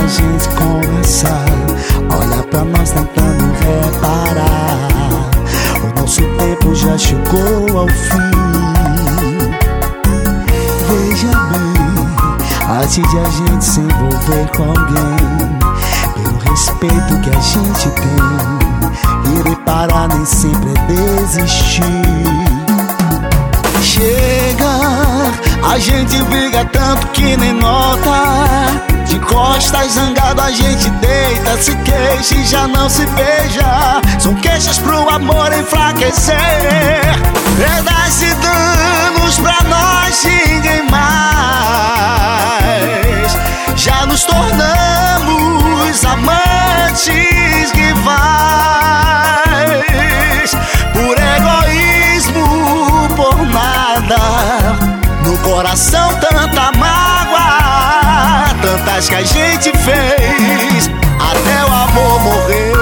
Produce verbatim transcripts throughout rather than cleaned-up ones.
a gente conversar, olhar pra nós tentando reparar. O nosso tempo já chegou ao fim. Veja bem, antes de a gente se envolver com alguém, pelo respeito que a gente tem, querer parar nem sempre é desistir. Chega, a gente briga tanto que nem nota. De costas zangado a gente deita, se queixa e já não se beija. São queixas pro amor enfraquecer, perdas e danos pra nós ninguém mais. Já nos tornamos amantes rivais, por egoísmo, por nada. No coração tanta mágoa, tantas que a gente fez, até o amor morrer.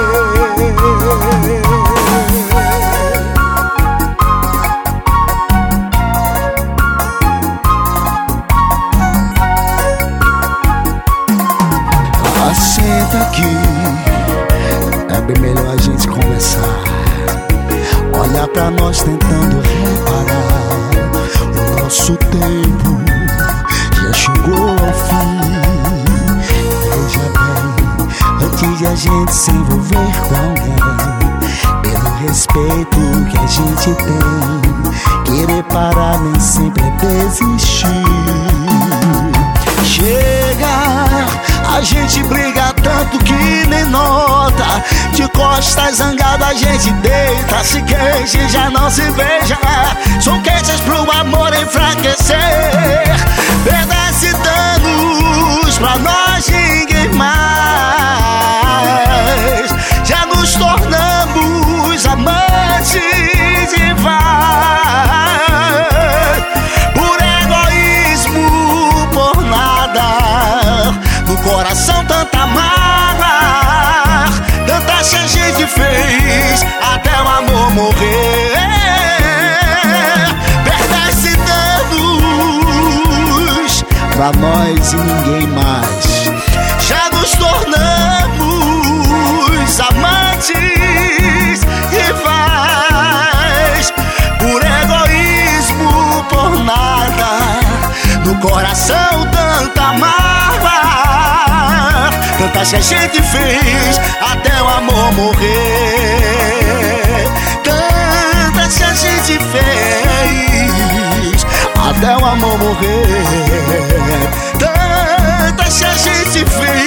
Ah, senta aqui, é bem melhor a gente conversar, olhar pra nós tentando reparar. O nosso tempo já chegou ao fim. Veja bem, antes de a gente se envolver com alguém, pelo respeito que a gente tem, querer parar nem sempre é desistir. Chega, a gente briga tanto que nem nota. De costas zangado a gente deita, se queixa e já não se beija. São queixas pro amor enfraquecer, perdas e danos pra nós ninguém mais. Já nos tornamos amantes rivais, por egoísmo, por nada. No coração tanta mágoa, tantas que a gente fez, até o amor morrer. Perdas e danos pra nós e ninguém mais. Já nos tornamos amantes rivais, por egoísmo, por nada. No coração tanta mágoa, tantas que a gente fez, até o amor morrer. Tantas que a gente fez, até o amor morrer. Tantas que a gente fez,